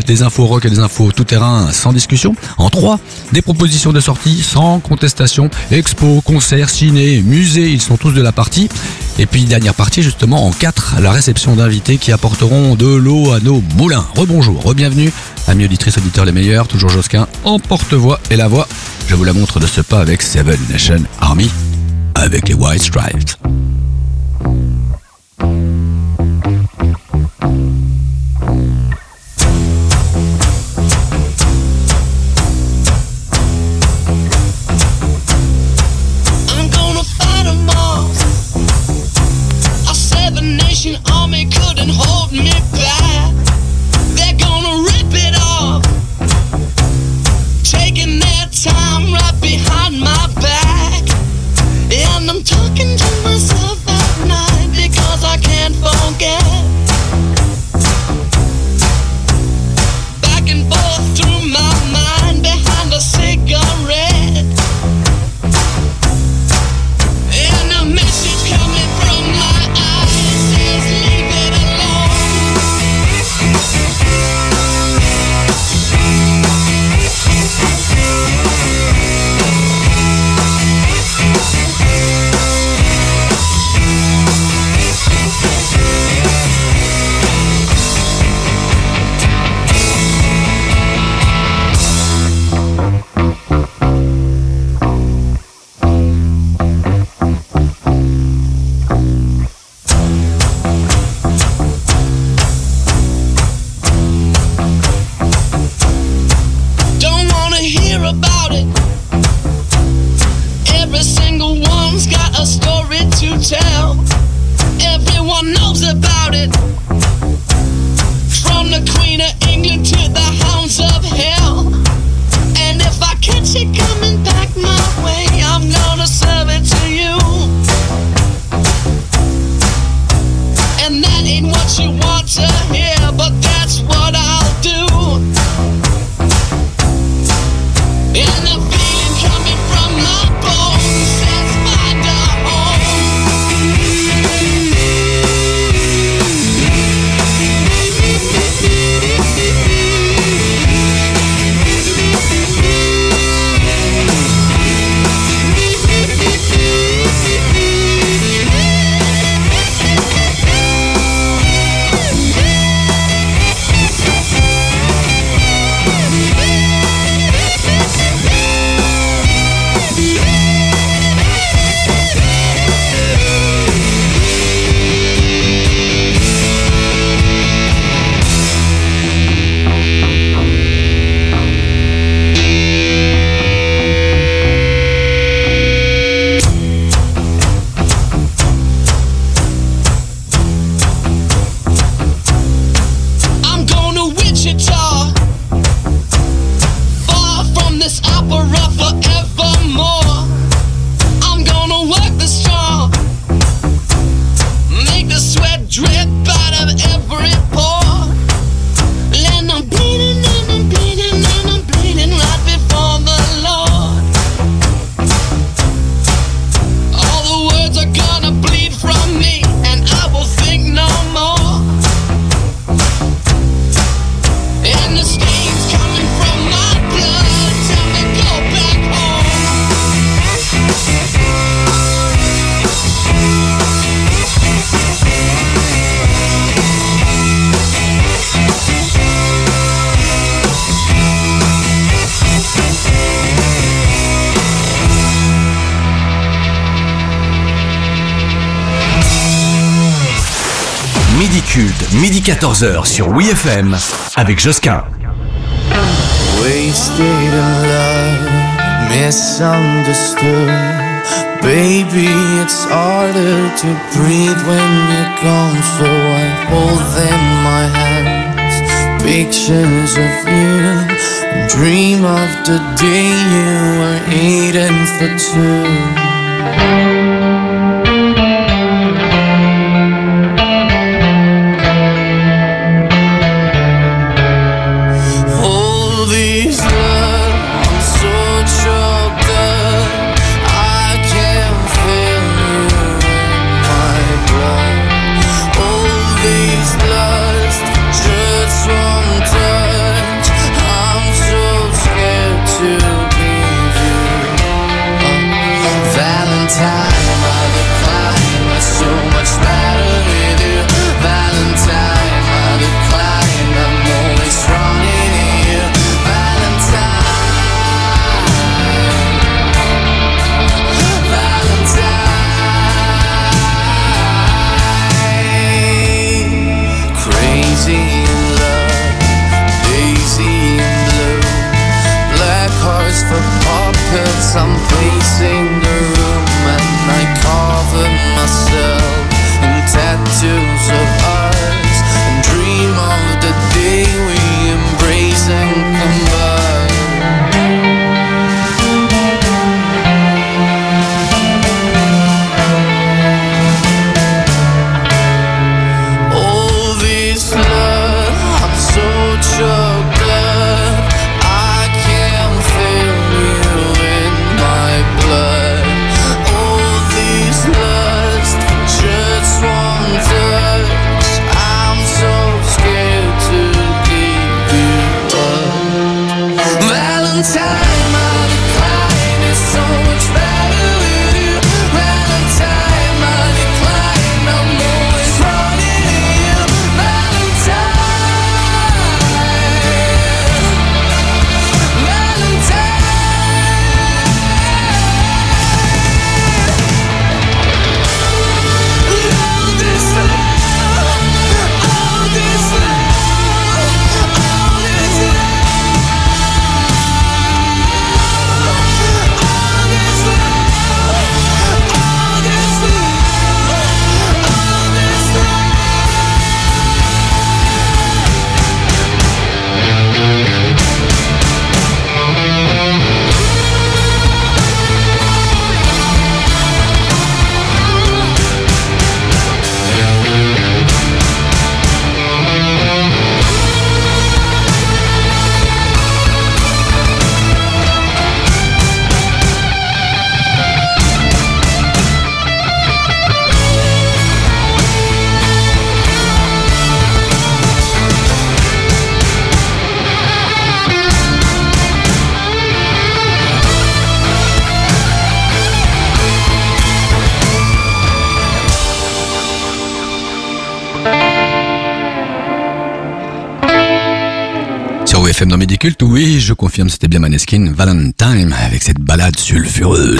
des infos rock et des infos tout-terrain sans discussion. En 3, des propositions de sortie sans contestation. Expo, concerts, ciné, musées, ils sont tous de la partie. Et puis dernière partie justement en 4, la réception d'invités qui apporteront de l'eau à nos moulins. Rebonjour, re-bienvenue, amis auditrices, auditeurs les meilleurs, toujours Josquin en porte-voix et la voix. Je vous la montre de ce pas avec Seven Nation Army, avec les White Stripes. Army couldn't hold me back. They're gonna rip it off, taking their time right behind my back. And I'm talking to myself at night because I can't forget. Back and forth through my mind behind a cigarette. And a message coming from my eyes says leave it alone. Don't wanna hear about it. Every single one's got a story to tell. Everyone knows about it. From the Queen of England to the hounds of hell. And if I catch it coming back my way, I'm gonna serve it to you. And that ain't what you want to hear, but that's what I'll do. And the feeling coming from my bones says find a I'm going to Wichita, far from this opera forevermore. I'm gonna work the straw, make the sweat drip out of every pore. And I'm bleeding and I'm bleeding and I'm bleeding right before the Lord. All the words are gonna bleed from me and I will think no more. And the stains coming from my blood tell me go back home. Midi Culte, midi 14h sur WeFM avec Josquin. Wasted in love, misunderstood. Baby, it's harder to breathe when you're gone. So I hold in my hands pictures of you and dream of the day you were eating for two. All these lust just won't turn. WFM dans Midi Culte, oui, je confirme, c'était bien Maneskin, Valentine, avec cette balade sulfureuse.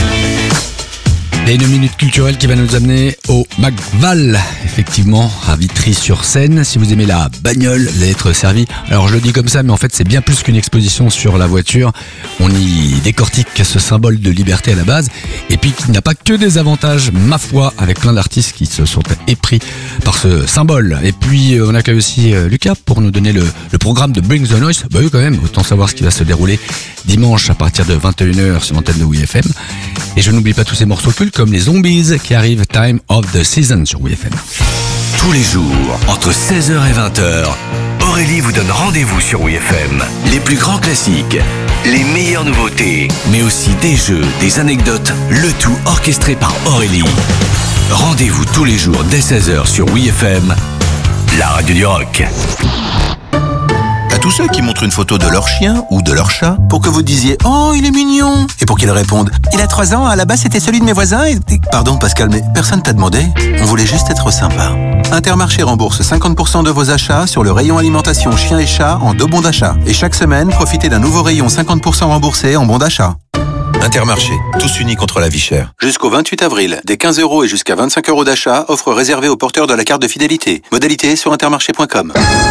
Et une minute culturelle qui va nous amener au McVal, effectivement, à Vitry-sur-Seine. Si vous aimez la bagnole, vous allez être servi. Alors je le dis comme ça, mais en fait c'est bien plus qu'une exposition sur la voiture. On y décortique ce symbole de liberté à la base, et puis qui n'a pas que des avantages, ma foi, avec plein d'artistes qui se sont épris par ce symbole. Et puis on accueille aussi Lucas pour nous donner le programme de Bring the Noise. Bah oui quand même, autant savoir ce qui va se dérouler dimanche à partir de 21h sur l'antenne de WFM. Et je n'oublie pas tous ces morceaux cultes comme les Zombies qui arrivent Time of the Season sur WFM. Tous les jours, entre 16h et 20h, Aurélie vous donne rendez-vous sur WFM. Les plus grands classiques, les meilleures nouveautés, mais aussi des jeux, des anecdotes, le tout orchestré par Aurélie. Rendez-vous tous les jours dès 16h sur WFM, la radio du rock. À tous ceux qui montrent une photo de leur chien ou de leur chat pour que vous disiez « Oh, il est mignon !» et pour qu'ils répondent « Il a 3 ans, à la base c'était celui de mes voisins et... » Pardon Pascal, mais personne t'a demandé. On voulait juste être sympa. Intermarché rembourse 50% de vos achats sur le rayon alimentation chien et chat en 2 bons d'achat. Et chaque semaine, profitez d'un nouveau rayon 50% remboursé en bons d'achat. Intermarché, tous unis contre la vie chère. Jusqu'au 28 avril, des 15 € et jusqu'à 25 € d'achat, offre réservée aux porteurs de la carte de fidélité. Modalité sur intermarché.com.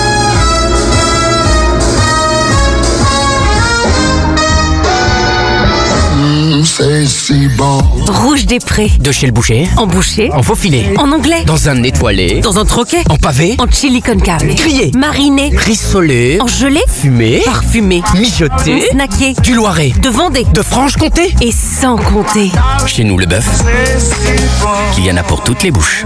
Rouge des Prés. De chez le boucher. En boucher. En faux filet. En anglais. Dans un étoilé. Dans un troquet. En pavé. En chili con carne. Grillé. Mariné. Rissolé. En gelée. Fumé. Parfumé. Mijoté. Snacké. Du Loiret. De Vendée. De Franche-Comté. Et sans compter. Chez nous, le bœuf, qu'il y en a pour toutes les bouches.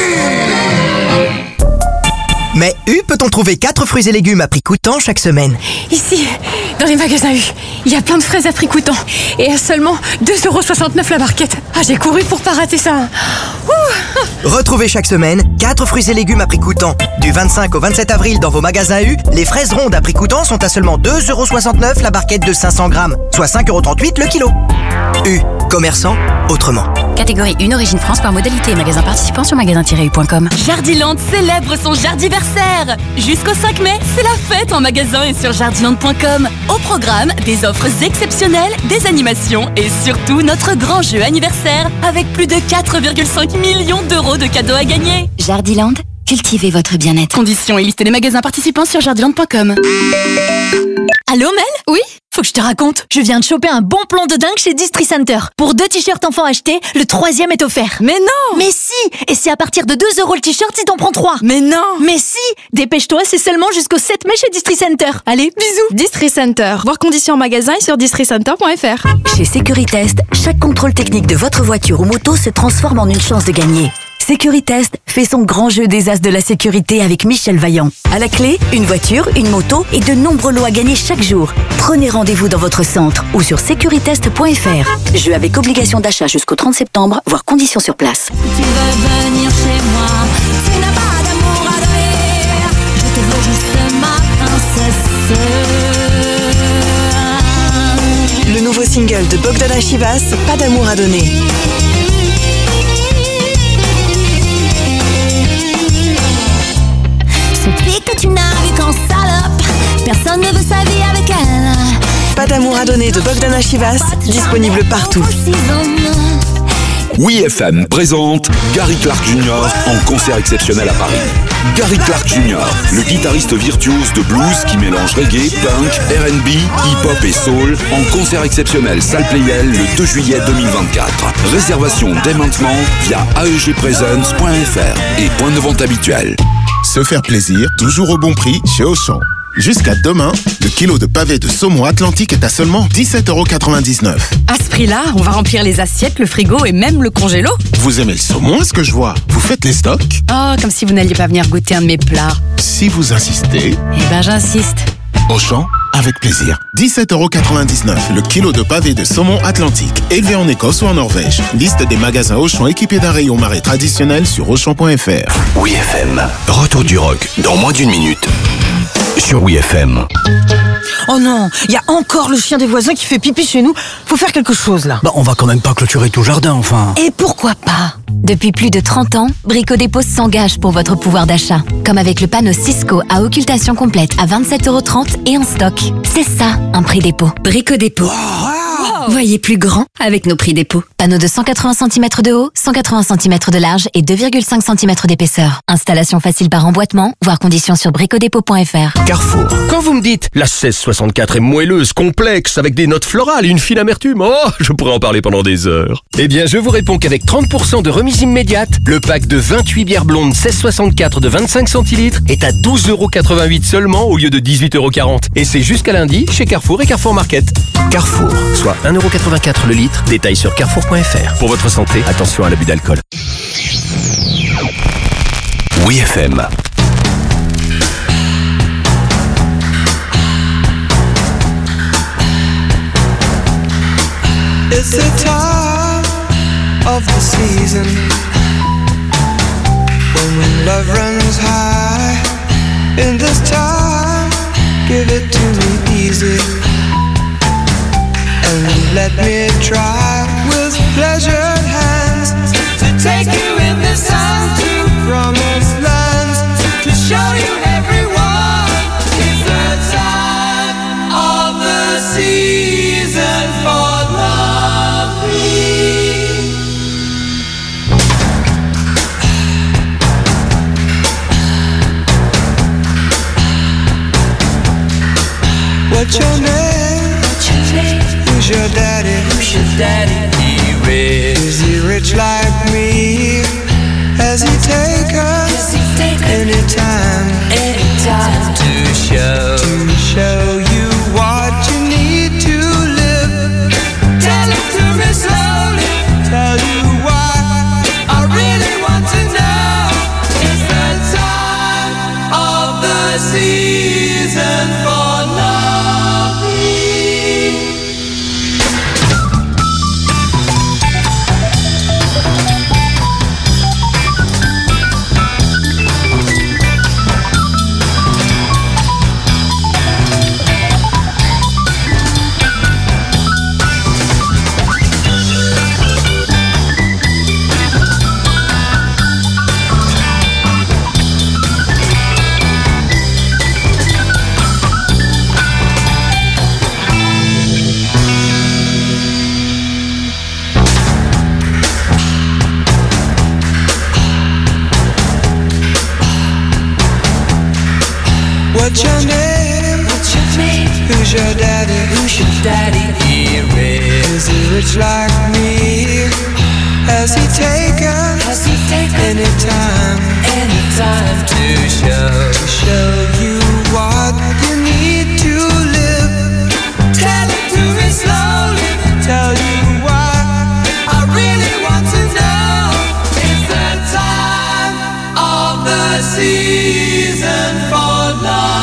Mais U peut-on trouver 4 fruits et légumes à prix coûtant chaque semaine? Ici, dans les magasins U, il y a plein de fraises à prix coûtant. Et à seulement 2,69 € la barquette. Ah, j'ai couru pour pas rater ça. Retrouvez chaque semaine 4 fruits et légumes à prix coûtant. Du 25 au 27 avril dans vos magasins U, les fraises rondes à prix coûtant sont à seulement 2,69 € la barquette de 500 grammes, soit 5,38 € le kilo. U, commerçant autrement. Catégorie 1 Origine France par modalité. Magasin participant sur magasin-u.com. Jardiland célèbre son jardiversaire. Jusqu'au 5 mai, c'est la fête en magasin et sur jardiland.com. Au programme, des offres exceptionnelles, des animations et surtout notre grand jeu anniversaire avec plus de 4,5 millions d'euros de cadeaux à gagner. Jardiland, cultivez votre bien-être. Conditions et liste des magasins participants sur jardiland.com. Allô Mel? Oui? Faut que je te raconte. Je viens de choper un bon plan de dingue chez Distri Center. Pour 2 t-shirts enfants achetés, le 3e est offert. Mais non! Mais si! Et c'est à partir de 2 € le t-shirt si t'en prends 3. Mais non! Mais si! Dépêche-toi, c'est seulement jusqu'au 7 mai chez Distri Center. Allez, bisous! Distri Center. Voir conditions en magasin et sur districenter.fr. Chez Securitest, chaque contrôle technique de votre voiture ou moto se transforme en une chance de gagner. Securitest fait son grand jeu des as de la sécurité avec Michel Vaillant. À la clé, une voiture, une moto et de nombreux lots à gagner chaque jour. Prenez rendez-vous dans votre centre ou sur securitest.fr. Jeu avec obligation d'achat jusqu'au 30 septembre, voire conditions sur place. Tu veux venir chez moi, tu n'as pas d'amour à donner. Je te veux juste ma princesse. Le nouveau single de Bogdana Chivas, Pas d'amour à donner. Celui que tu n'as vu qu'en salope, personne ne veut sa vie avec elle. Pas d'amour à donner de Bogdana Chivas, disponible partout. WFM présente Gary Clark Jr. en concert exceptionnel à Paris. Gary Clark Jr., le guitariste virtuose de blues qui mélange reggae, punk, R&B, hip-hop et soul, en concert exceptionnel Salle Playel le 2 juillet 2024. Réservation dès maintenant via aegpresence.fr et point de vente habituel. Se faire plaisir, toujours au bon prix chez Auchan. Jusqu'à demain, le kilo de pavé de saumon Atlantique est à seulement 17,99 €. À ce prix-là, on va remplir les assiettes, le frigo et même le congélo. Vous aimez le saumon, est-ce que je vois? Vous faites les stocks? Oh, comme si vous n'alliez pas venir goûter un de mes plats. Si vous insistez... Eh ben, j'insiste. Auchan, avec plaisir. 17,99 € le kilo de pavé de saumon Atlantique, élevé en Écosse ou en Norvège. Liste des magasins Auchan équipés d'un rayon marée traditionnel sur Auchan.fr. WFM, retour du rock dans moins d'1 minute sur WFM. Oh non, il y a encore le chien des voisins qui fait pipi chez nous. Faut faire quelque chose là. Bah on va quand même pas clôturer tout jardin, enfin. Et pourquoi pas? Depuis plus de 30 ans, Brico Dépôt s'engage pour votre pouvoir d'achat. Comme avec le panneau Cisco à occultation complète à 27,30 € et en stock. C'est ça, un prix dépôt. Brico Dépôt. Wow. Voyez plus grand avec nos prix dépôt. Panneau de 180 cm de haut, 180 cm de large et 2,5 cm d'épaisseur. Installation facile par emboîtement, voire conditions sur bricodépôt.fr. Carrefour. Quand vous me dites la 1664 est moelleuse, complexe, avec des notes florales et une fine amertume, oh, je pourrais en parler pendant des heures. Eh bien, je vous réponds qu'avec 30% de remise immédiate, le pack de 28 bières blondes 1664 de 25 centilitres est à 12,88 € seulement au lieu de 18,40 €. Et c'est jusqu'à lundi chez Carrefour et Carrefour Market. Carrefour, soit 1,84 € le litre. Détail sur carrefour.fr. Pour votre santé, attention à l'abus d'alcool. Oui FM. It's the time of the season when love runs high. In this time, give it to me easy and let me try with pleasured hands to take you in the sun to promised lands, to show you everyone. It's the time of the season for loving. What's your name? Who's your daddy? Who's your daddy? He rich. Is he rich like me? Has he taken any time to show you what you need to live? Tell it to me slowly. Tell you why I really want to know. It's the time of the season for loving. What's your name? What's your name? Who's your daddy? Who's your daddy? He rich. Is he rich like me? Has he taken any time to show you what you need to live? Tell it to me slowly. Tell you why I really want to know. It's the time of the season for love.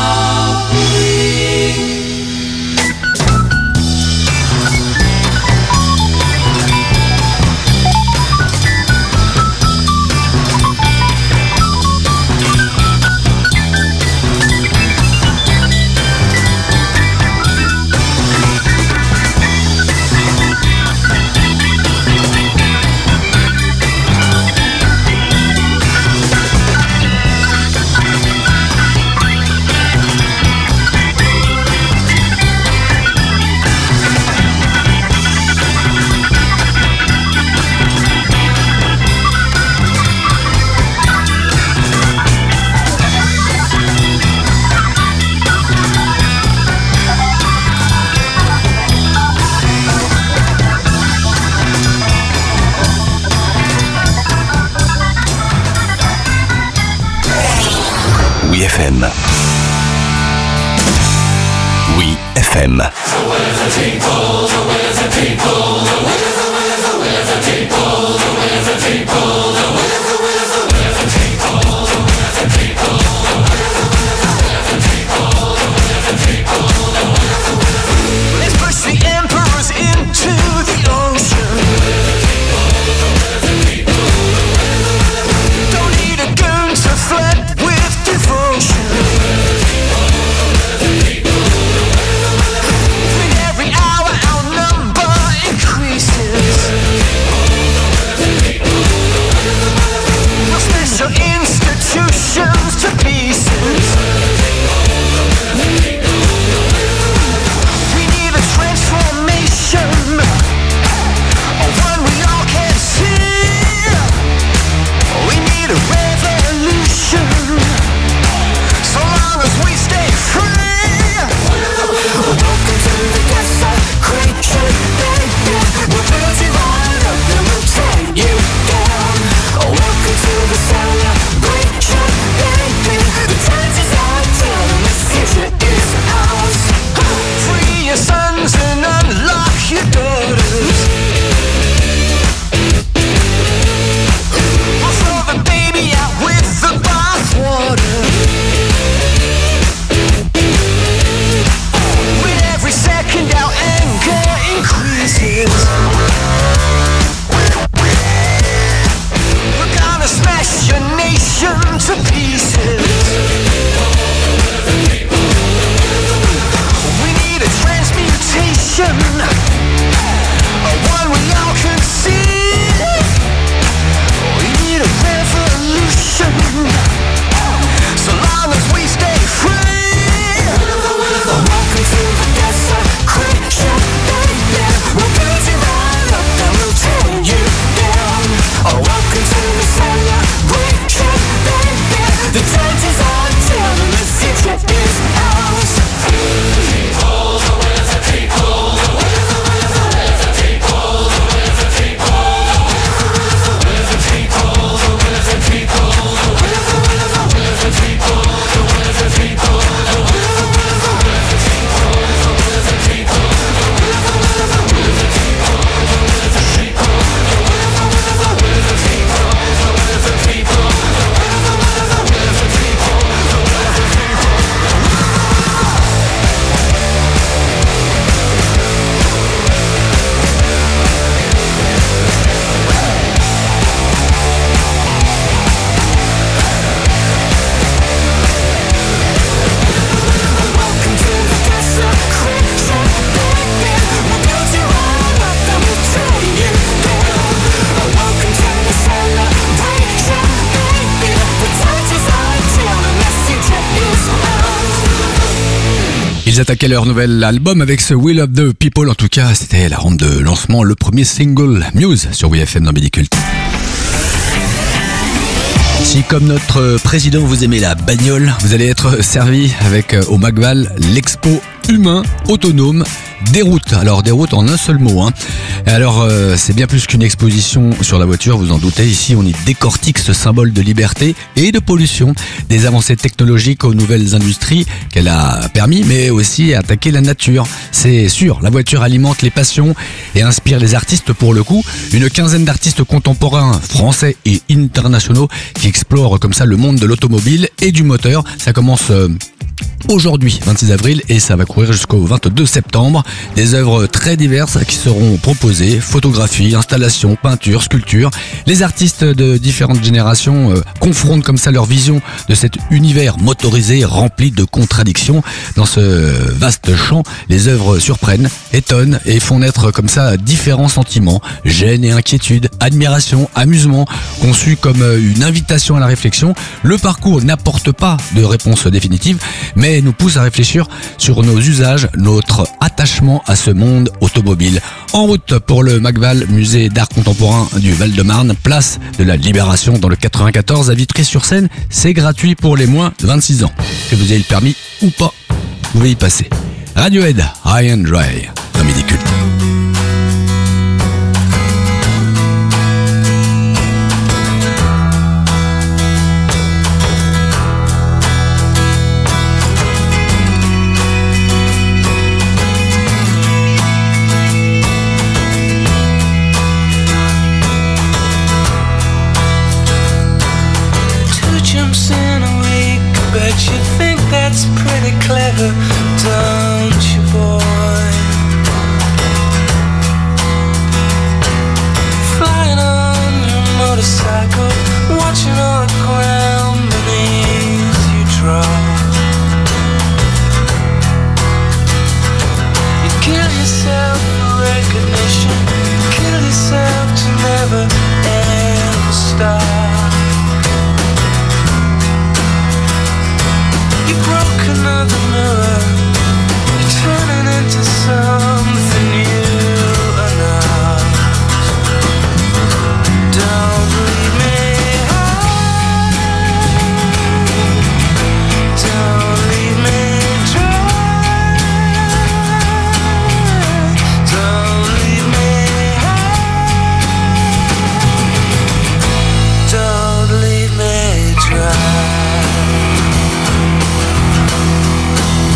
Oui FM. Oui FM. Let's push the emperors into the ocean. Don't need a gun to flirt with devotion. Ils attaquaient leur nouvel album avec ce Will of the People. En tout cas, c'était la rampe de lancement, le premier single Muse sur WFM dans Midi Cult. Si comme notre président vous aimez la bagnole, vous allez être servi avec au Magval l'expo humain autonome des routes. Alors des routes en un seul mot. Alors c'est bien plus qu'une exposition sur la voiture, vous en doutez. Ici on y décortique ce symbole de liberté et de pollution, des avancées technologiques aux nouvelles industries qu'elle a permis, mais aussi à attaquer la nature. C'est sûr, la voiture alimente les passions et inspire les artistes pour le coup. Une quinzaine d'artistes contemporains, français et internationaux, qui explorent comme ça le monde de l'automobile et du moteur. Ça commence aujourd'hui, 26 avril, et ça va courir jusqu'au 22 septembre. Des œuvres très diverses qui seront proposées, photographies, installations, peintures, sculptures. Les artistes de différentes générations confrontent comme ça leur vision de cet univers motorisé rempli de contradictions. Dans ce vaste champ, les œuvres surprennent, étonnent et font naître comme ça différents sentiments, gêne et inquiétude, admiration, amusement, conçus comme une invitation à la réflexion. Le parcours n'apporte pas de réponse définitive, mais nous pousse à réfléchir sur nos usages, notre attachement à ce monde automobile. En route pour le Magval, musée d'art contemporain du Val-de-Marne, place de la Libération dans le 94 à Vitry-sur-Seine. C'est gratuit pour les moins de 26 ans. Que vous ayez le permis ou pas, vous pouvez y passer. Radiohead, High and Dry, dans Midi Cult. You think that's pretty clever, don't you, boy? Flying on your motorcycle, watching all the ground beneath you drop. You kill yourself for recognition, kill yourself to never ever stop. Another mirror, turning into something new enough. Don't leave me high, don't leave me dry, don't leave me high, don't leave me dry.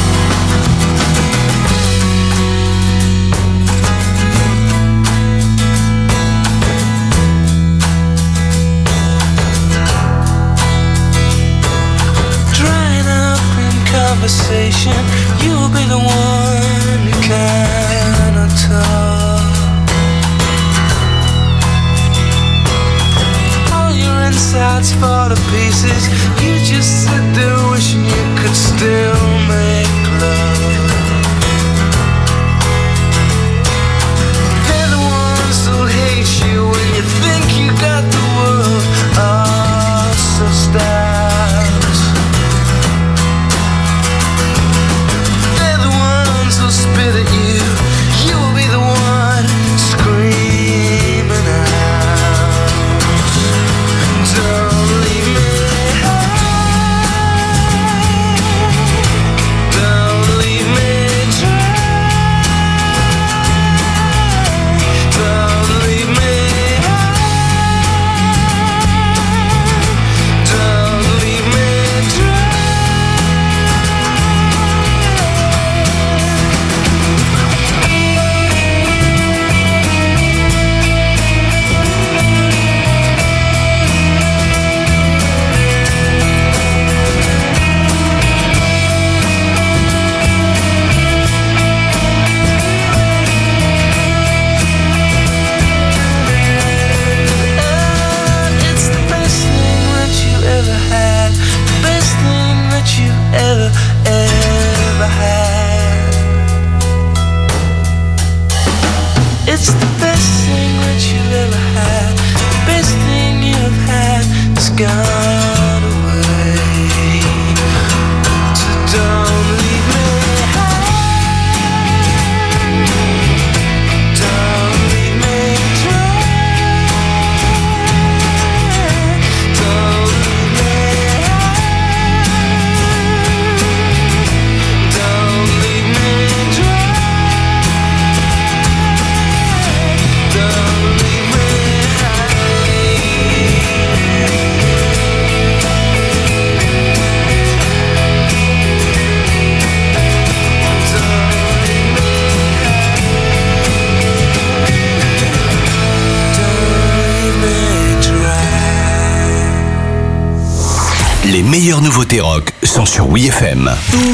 meilleures nouveautés rock sont sur WeFM.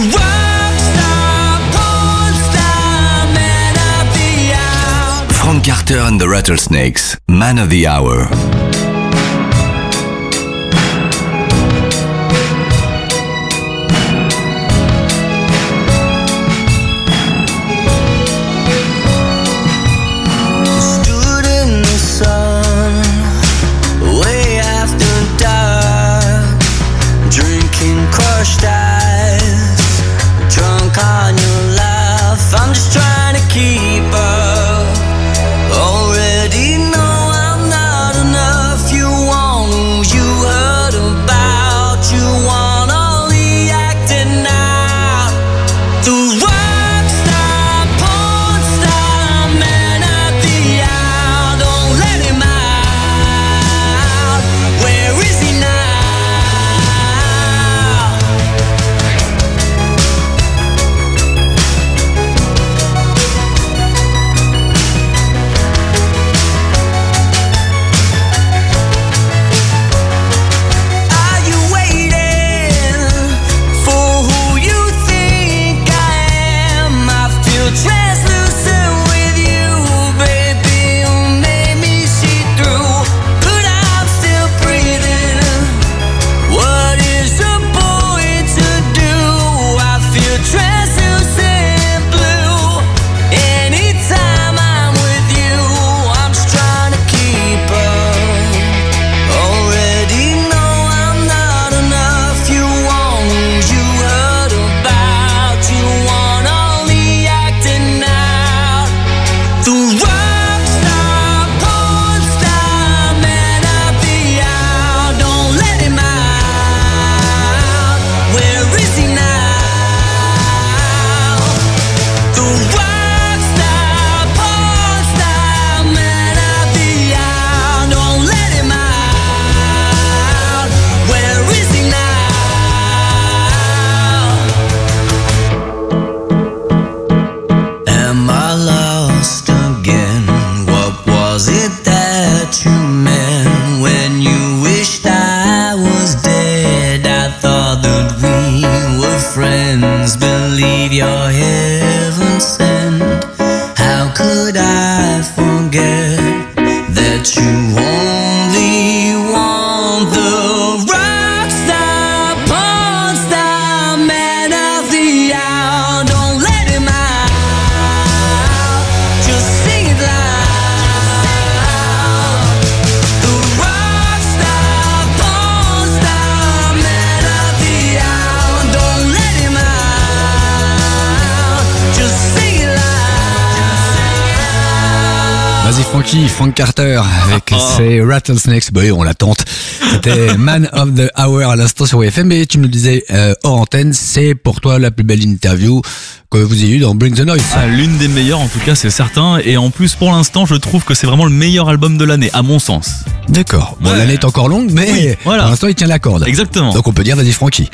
Frank Carter and the Rattlesnakes, Man of the Hour. Frank Carter avec ses Rattlesnakes. Bah oui, on l'attente. C'était Man of the Hour à l'instant sur WFM. Et tu me le disais hors antenne, c'est pour toi la plus belle interview que vous ayez eu dans Bring the Noise. L'une des meilleures en tout cas, c'est certain. Et en plus, pour l'instant, je trouve que c'est vraiment le meilleur album de l'année, à mon sens. D'accord. Bon, l'année est encore longue, mais oui, voilà. Pour l'instant, il tient la corde. Exactement. Donc on peut dire, vas-y Francky.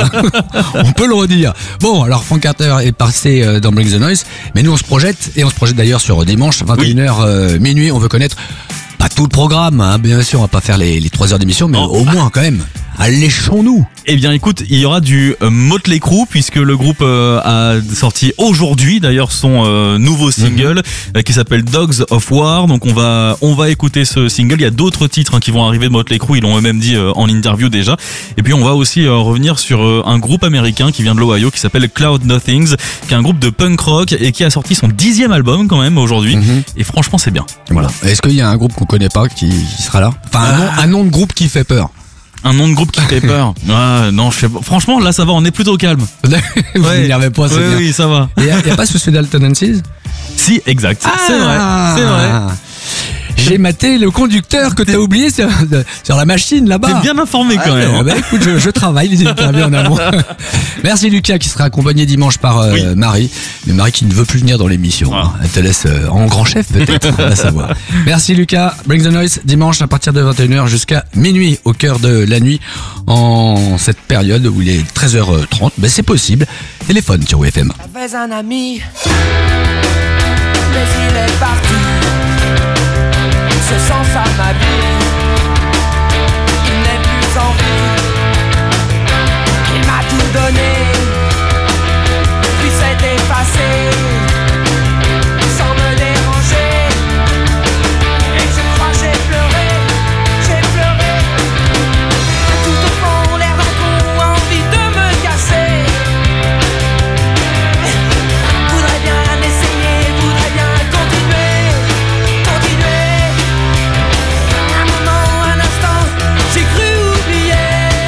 On peut le redire. Bon, alors Frank Carter est passé dans Bring the Noise, mais nous on se projette, et on se projette d'ailleurs sur dimanche, 21h minuit. On veut connaître pas tout le programme, hein, bien sûr, on va pas faire les 3 heures d'émission, mais au moins quand même. Alléchons-nous. Eh bien écoute, il y aura du Motley Crue puisque le groupe a sorti aujourd'hui d'ailleurs son nouveau single qui s'appelle Dogs of War. Donc on va écouter ce single. Il y a d'autres titres qui vont arriver de Motley Crue, ils l'ont eux-mêmes dit en interview déjà. Et puis on va aussi revenir sur un groupe américain qui vient de l'Ohio qui s'appelle Cloud Nothings, qui est un groupe de punk rock et qui a sorti son 10e album quand même aujourd'hui. Et franchement c'est bien. Voilà. Est-ce qu'il y a un groupe qu'on connaît pas qui sera là? Enfin un nom de groupe qui fait peur. Un nom de groupe qui fait peur. Non, je sais pas. Franchement, là, ça va, on est plutôt calme. Vous n'énervez pas, c'est bien. Oui, ça va. Il y a pas Suicidal Tendencies? Si, exact. C'est vrai. J'ai maté le conducteur que t'as oublié sur la machine là-bas. T'es bien informé quand même. Bah écoute, je travaille les interviews en amont. Merci Lucas qui sera accompagné dimanche par Marie. Mais Marie qui ne veut plus venir dans l'émission. Elle te laisse en grand chef peut-être, on va savoir. Merci Lucas. Bring the Noise dimanche à partir de 21h jusqu'à minuit au cœur de la nuit en cette période où il est 13h30. Ben c'est possible. Téléphone sur WFM. J'avais un ami, mais il est parti. Ce sens à ma vie, il n'est plus en vie. tout donné, puis c'est effacé, sans me déranger. Et je crois j'ai pleuré, tout au fond l'air d'un con, envie de me casser. Voudrais bien essayer, voudrais bien continuer. Un moment, un instant, j'ai cru oublier.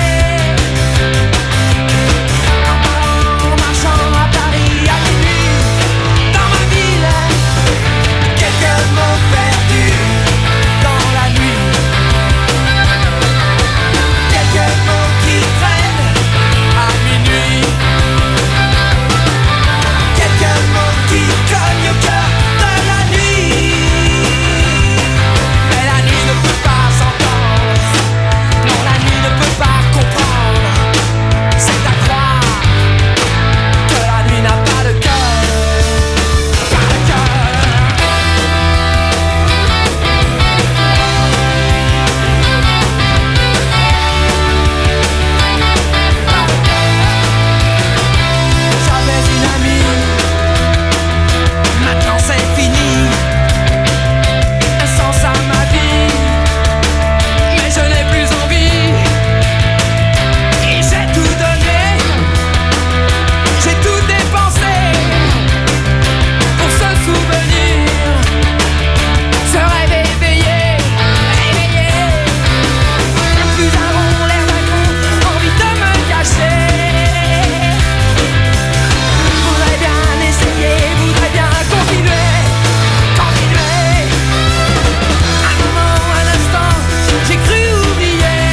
En marchant à Paris à minuit, dans ma ville, quelques mots perdus dans la nuit. Quelques mots qui traînent à minuit. Quelques mots qui cognent au cœur de la nuit. Mais la nuit ne peut pas s'entendre. Non, la nuit ne peut pas comprendre. C'est à croire que la nuit n'a pas de cœur. Pas de cœur. J'avais une amie, maintenant c'est fini. Un sens à ma vie, mais je n'ai plus envie. Et j'ai tout donné, j'ai tout dépensé pour ce souvenir. Ce rêve éveillé, plus d'un rond, l'air d'un con, envie de me cacher. Voudrais bien essayer, voudrais bien continuer. Un moment, un instant, j'ai cru oublier.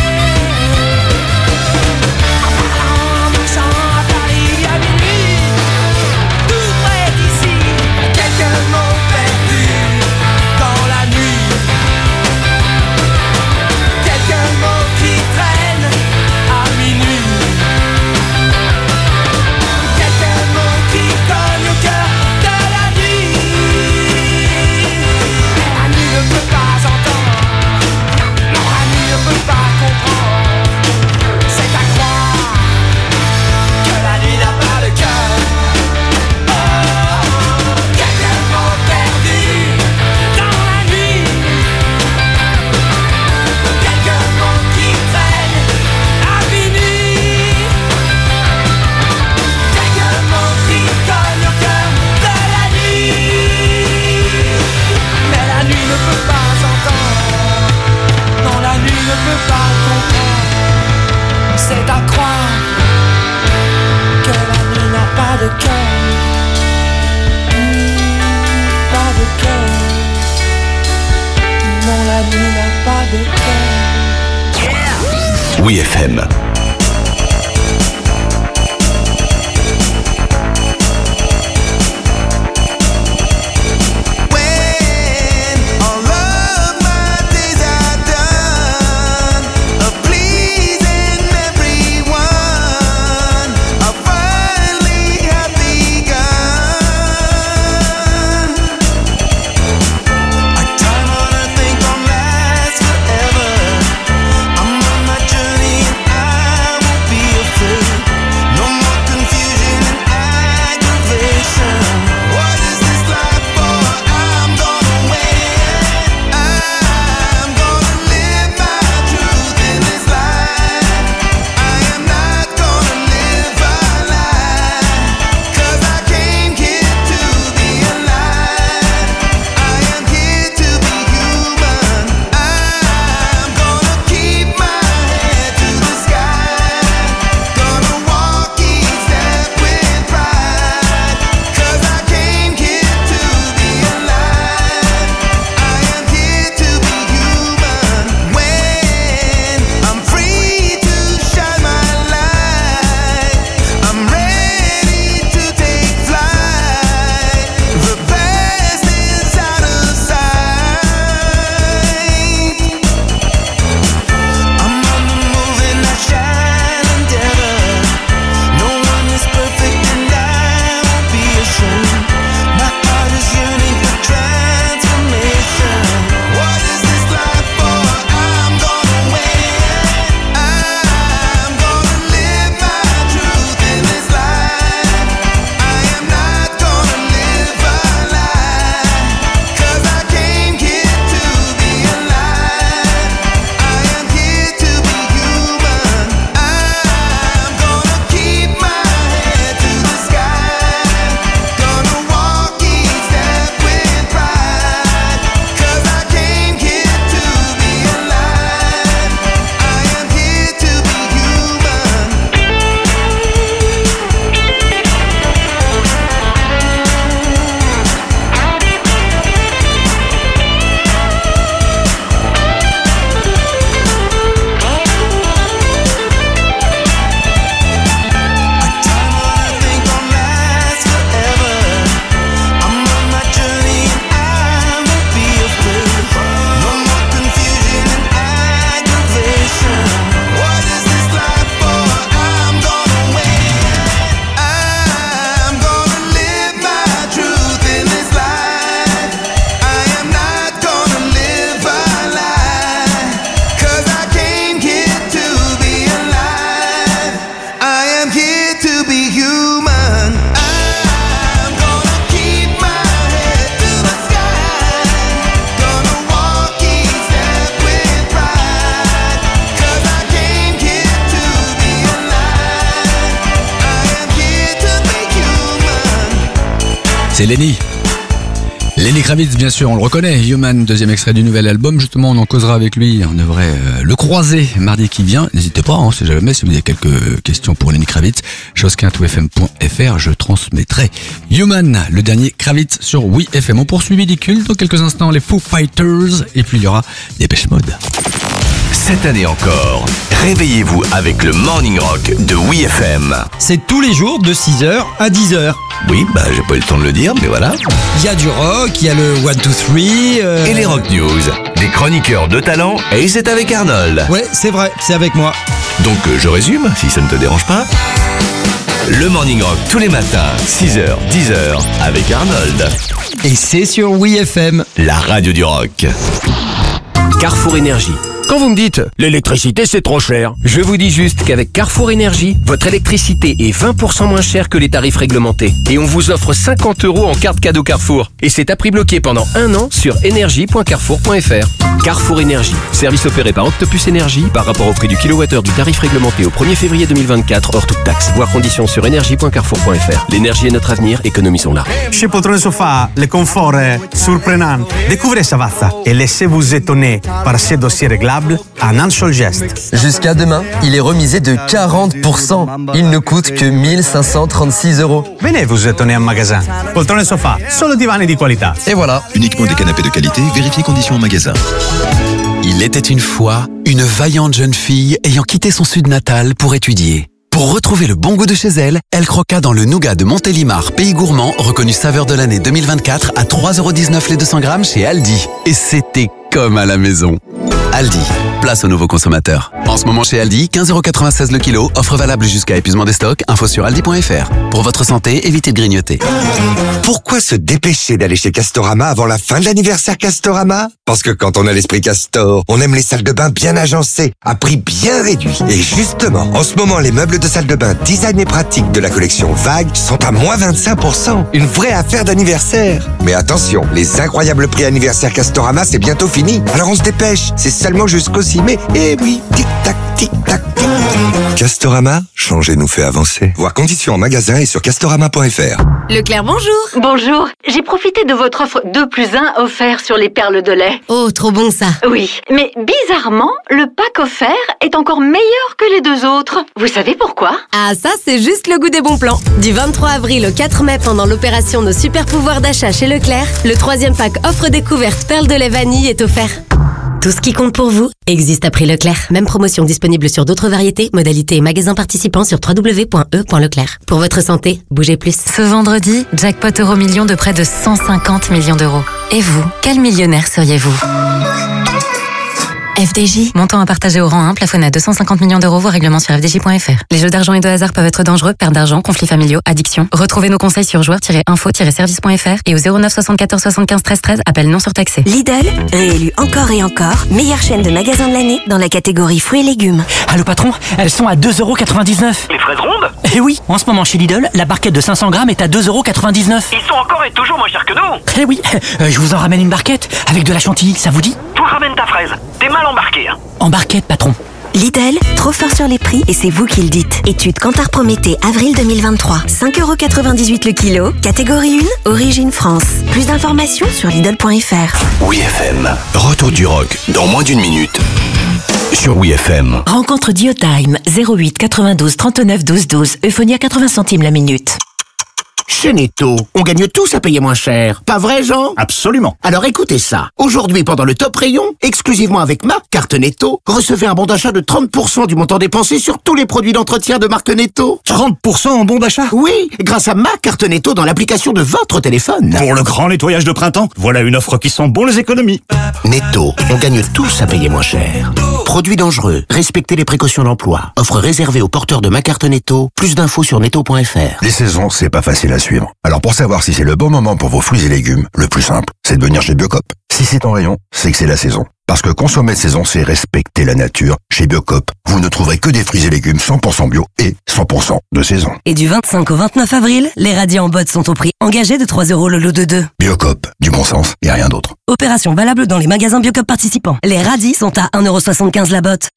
En marchant à Paris à minuit, tout près d'ici, quelques mots perdus dans la nuit. Quelques mots qui traînent à minuit. Quelques mots qui cognent au cœur de la nuit. Mais la nuit ne peut pas entendre. Non, la nuit ne peut pas comprendre. C'est à croire que la nuit n'a pas de cœur. Oh, quelques mots perdus dans la nuit. Quelques mots qui traînent à minuit. Quelques mots qui cognent au cœur de la nuit. Mais la nuit ne peut pas entendre. Non, la nuit ne peut pas comprendre. C'est à croire que la nuit n'a pas de cœur. Pas de cœur. Non, la nuit n'a pas de cœur. Oui FM. All of my days are done of pleasing everyone. I finally have begun. Our time on earth ain't gonna last forever. I'm on my journey and I c'est Lenny. Lenny Kravitz, bien sûr, on le reconnaît. Human, deuxième extrait du nouvel album. Justement, on en causera avec lui. On devrait le croiser mardi qui vient. N'hésitez pas, si jamais, si vous avez quelques questions pour Lenny Kravitz, josquin@wfm.fr, je transmettrai. Human, le dernier Kravitz sur WeFM. On poursuit Ridicule dans quelques instants, les Foo Fighters, et puis il y aura Dépêche Mode. Cette année encore, réveillez-vous avec le Morning Rock de WeFM. C'est tous les jours de 6h à 10h. Oui, j'ai pas eu le temps de le dire, mais voilà. Il y a du rock, il y a le 1, 2, 3... Et les Rock News, des chroniqueurs de talent, et c'est avec Arnold. Ouais, c'est vrai, c'est avec moi. Donc je résume, si ça ne te dérange pas. Le Morning Rock tous les matins, 6h, 10h, avec Arnold. Et c'est sur WeFM, la radio du rock. Carrefour Énergie. Quand vous me dites « l'électricité c'est trop cher », je vous dis juste qu'avec Carrefour Énergie, votre électricité est 20% moins chère que les tarifs réglementés. Et on vous offre 50 € en carte cadeau Carrefour. Et c'est à prix bloqué pendant 1 an sur énergie.carrefour.fr. Carrefour Énergie, service opéré par Octopus Énergie par rapport au prix du kilowattheure du tarif réglementé au 1er février 2024 hors toute taxe. Voir conditions sur énergie.carrefour.fr. L'énergie est notre avenir, économisons-la. Chez Poltrone Sofa, le confort est surprenant. Découvrez Savazza et laissez-vous étonner par ces dossiers réglables en un seul geste. Jusqu'à demain, il est remisé de 40%. Il ne coûte que 1536 €. Venez vous étonner en magasin. Poltrone Sofa, solo divani di qualità. Et voilà. Uniquement des canapés de qualité, vérifiez conditions en magasin. Il était une fois une vaillante jeune fille ayant quitté son sud natal pour étudier. Pour retrouver le bon goût de chez elle, elle croqua dans le nougat de Montélimar, pays gourmand, reconnu saveur de l'année 2024 à 3,19 € les 200 grammes chez Aldi. Et c'était comme à la maison. Aldi, place aux nouveaux consommateurs. En ce moment chez Aldi, 15,96 € le kilo, offre valable jusqu'à épuisement des stocks, info sur aldi.fr. Pour votre santé, évitez de grignoter. Pourquoi se dépêcher d'aller chez Castorama avant la fin de l'anniversaire Castorama? Parce que quand on a l'esprit Castor, on aime les salles de bain bien agencées, à prix bien réduit. Et justement, en ce moment, les meubles de salle de bain design et pratique de la collection Vague sont à moins 25%. Une vraie affaire d'anniversaire. Mais attention, les incroyables prix anniversaire Castorama, c'est bientôt fini. Alors on se dépêche, c'est seulement jusqu'au 6 mai. Et oui, tic-tac, tic-tac, tic. Castorama, changer nous fait avancer. Voir conditions en magasin et sur castorama.fr. Leclerc, bonjour. Bonjour. J'ai profité de votre offre 2+1 offert sur les perles de lait. Oh, trop bon ça. Oui, mais bizarrement, le pack offert est encore meilleur que les 2 autres. Vous savez pourquoi? Ah, ça, c'est juste le goût des bons plans. Du 23 avril au 4 mai, pendant l'opération Nos super pouvoirs d'achat chez Leclerc, le 3e pack offre découverte perles de lait vanille est offert. Tout ce qui compte pour vous existe à prix Leclerc. Même promotion disponible sur d'autres variétés, modalités et magasins participants sur www.e.leclerc. Pour votre santé, bougez plus. Ce vendredi, jackpot euro-million de près de 150 millions d'euros. Et vous, quel millionnaire seriez-vous ? FDJ, montant à partager au rang 1, plafonné à 250 millions d'euros, voire règlement sur fdj.fr. Les jeux d'argent et de hasard peuvent être dangereux, perte d'argent, conflits familiaux, addiction. Retrouvez nos conseils sur joueurs-info-service.fr et au 09 74 75 13 13, appel non surtaxé. Lidl, réélu encore et encore, meilleure chaîne de magasins de l'année dans la catégorie fruits et légumes. Allô patron, elles sont à 2,99 €. Les fraises rondes? Eh oui, en ce moment chez Lidl, la barquette de 500 grammes est à 2,99 €. Ils sont encore et toujours moins chers que nous. Eh oui, je vous en ramène une barquette avec de la chantilly, ça vous dit? Tout ramène ta fraise. T'es mal embarqué, hein. En barquette, patron. Lidl, trop fort sur les prix et c'est vous qui le dites. Étude Kantar Prométhée, avril 2023. 5,98 € le kilo, catégorie 1, origine France. Plus d'informations sur Lidl.fr. WeFM, retour du rock dans moins d'une minute. Sur WeFM. Rencontre Diotime, 08 92 39 12 12, Euphonia 80 centimes la minute. Chez Netto, on gagne tous à payer moins cher. Pas vrai, Jean? Absolument. Alors écoutez ça. Aujourd'hui, pendant le top rayon, exclusivement avec ma carte Netto, recevez un bon d'achat de 30% du montant dépensé sur tous les produits d'entretien de marque Netto. 30% en bon d'achat? Oui, grâce à ma carte Netto dans l'application de votre téléphone. Pour le grand nettoyage de printemps, voilà une offre qui sent bon les économies. Netto, on gagne tous à payer moins cher. Produits dangereux, respectez les précautions d'emploi. Offre réservée aux porteurs de ma carte Netto. Plus d'infos sur netto.fr. Les saisons, c'est pas facile à suivre. Alors pour savoir si c'est le bon moment pour vos fruits et légumes, le plus simple, c'est de venir chez Biocop. Si c'est en rayon, c'est que c'est la saison. Parce que consommer de saison, c'est respecter la nature. Chez Biocop, vous ne trouverez que des fruits et légumes 100% bio et 100% de saison. Et du 25 au 29 avril, les radis en bottes sont au prix engagé de 3 € le lot de 2. Biocop, du bon sens et rien d'autre. Opération valable dans les magasins Biocop participants. Les radis sont à 1,75 € la botte.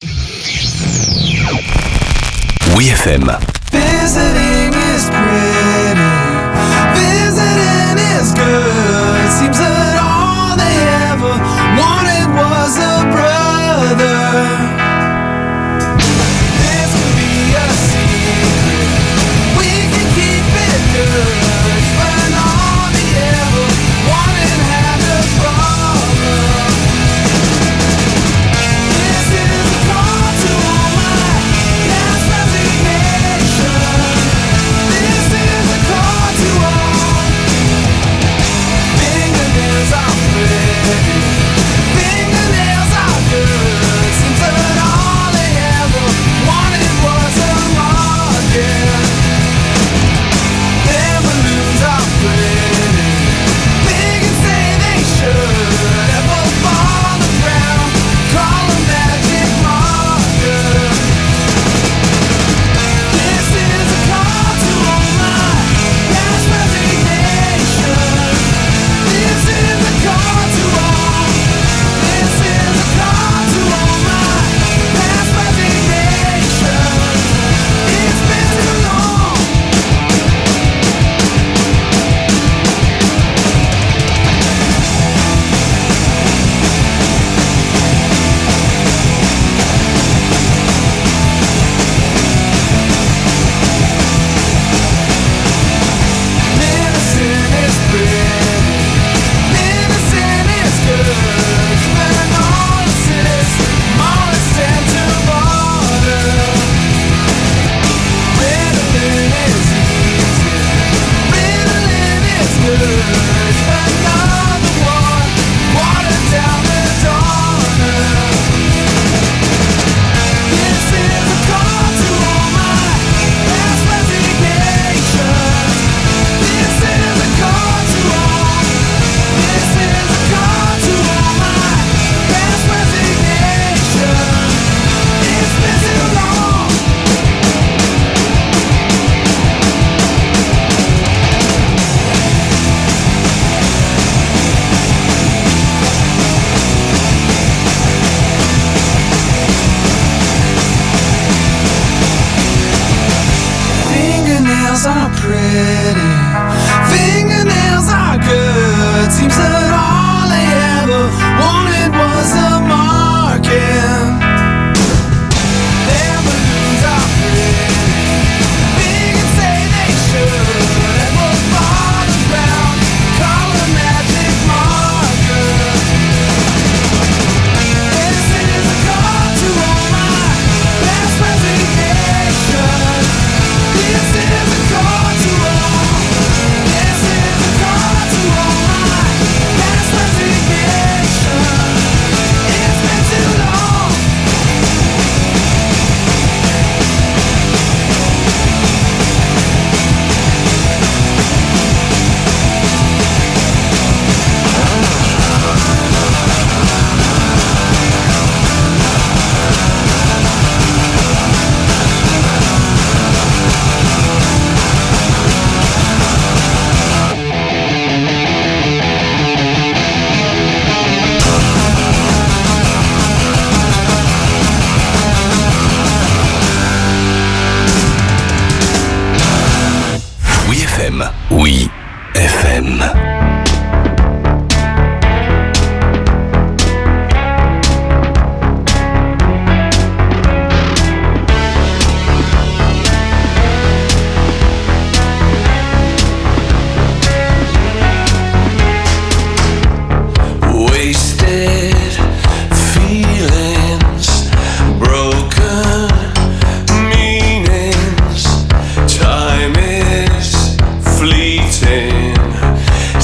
WeFM. Visiting is pretty. Visiting is Fingernails are pretty, fingernails are good. Seems that all they ever wanted was a marking. Their balloons are pretty, big and say they should. And we'll fall around, call a magic marker. This is a call to all my past resignation. This is a call to all. This is a call to all my past resignation. It's been too long. Oui FM. Oui FM. Wasted feelings, broken meanings. Time is fleeting.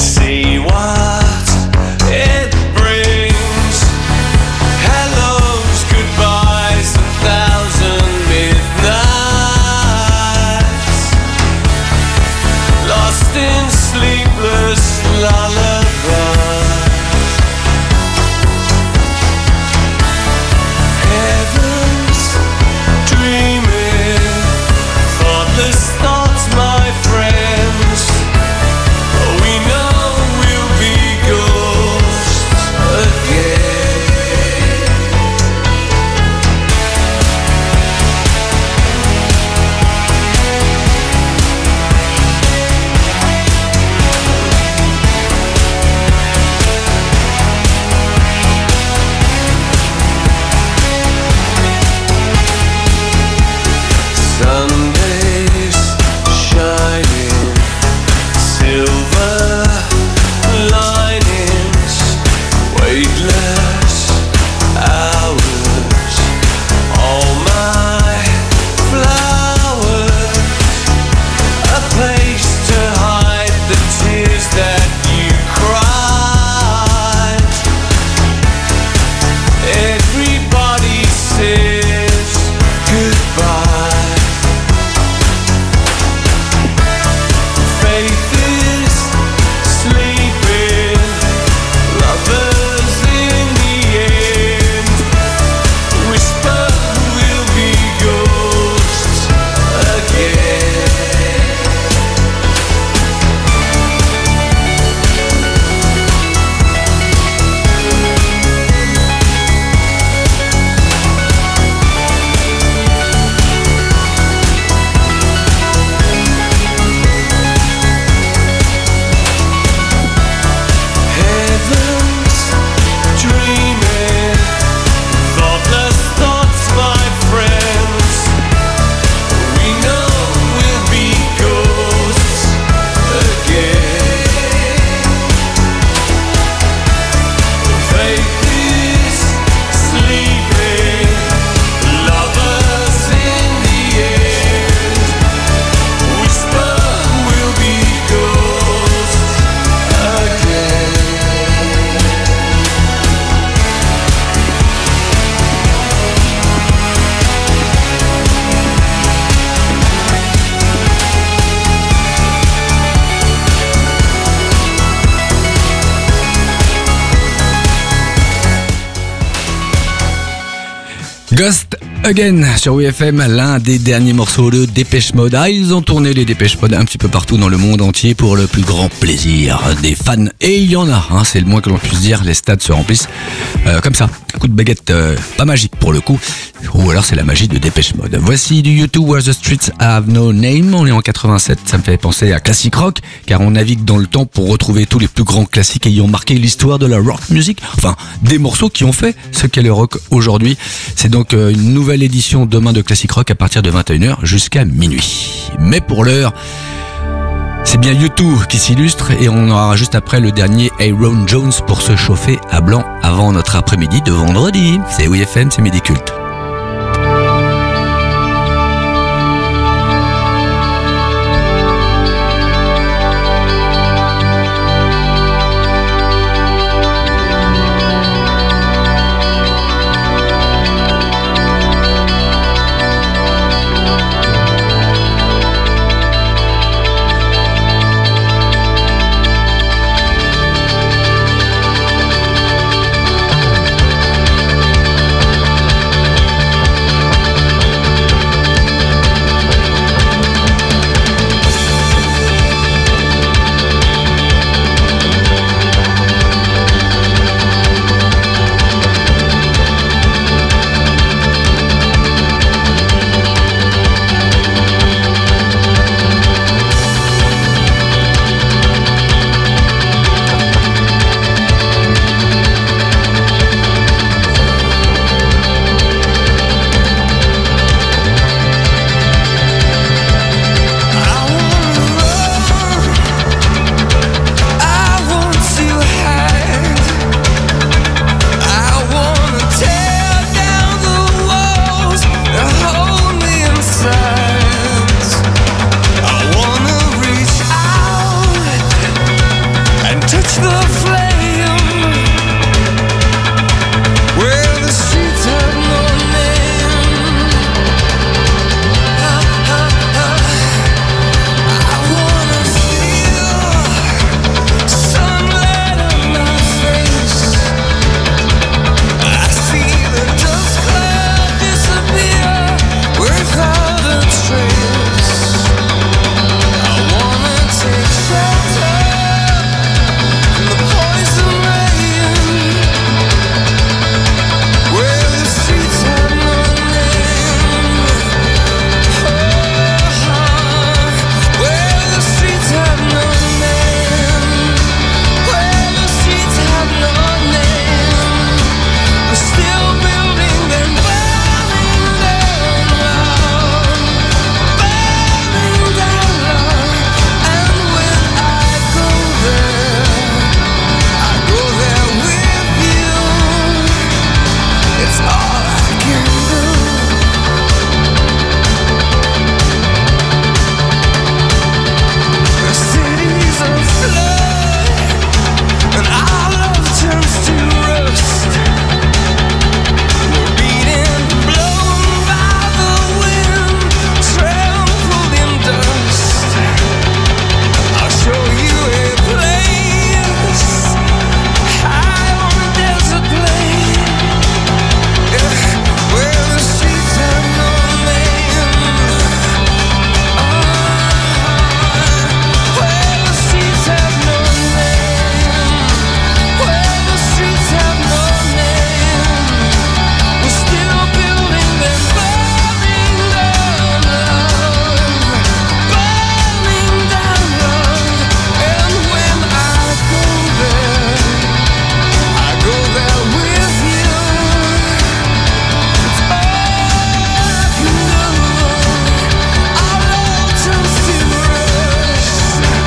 Ghost Again sur WFM, l'un des derniers morceaux de Dépêche Mode. Ils ont tourné les Dépêche Mode un petit peu partout dans le monde entier pour le plus grand plaisir des fans. Et il y en a, c'est le moins que l'on puisse dire, les stades se remplissent comme ça. Un coup de baguette pas magique pour le coup, ou alors c'est la magie de Dépêche Mode. Voici du U2 Where the Streets Have No Name, on est en 87, ça me fait penser à classic rock, car on navigue dans le temps pour retrouver tous les plus grands classiques ayant marqué l'histoire de la rock music, enfin des morceaux qui ont fait ce qu'est le rock aujourd'hui. C'est donc une nouvelle édition demain de Classic Rock à partir de 21h jusqu'à minuit. Mais pour l'heure, c'est bien U2 qui s'illustre et on aura juste après le dernier Aaron Jones pour se chauffer à blanc avant notre après-midi de vendredi. C'est WFM, c'est Midi Culte. Touch the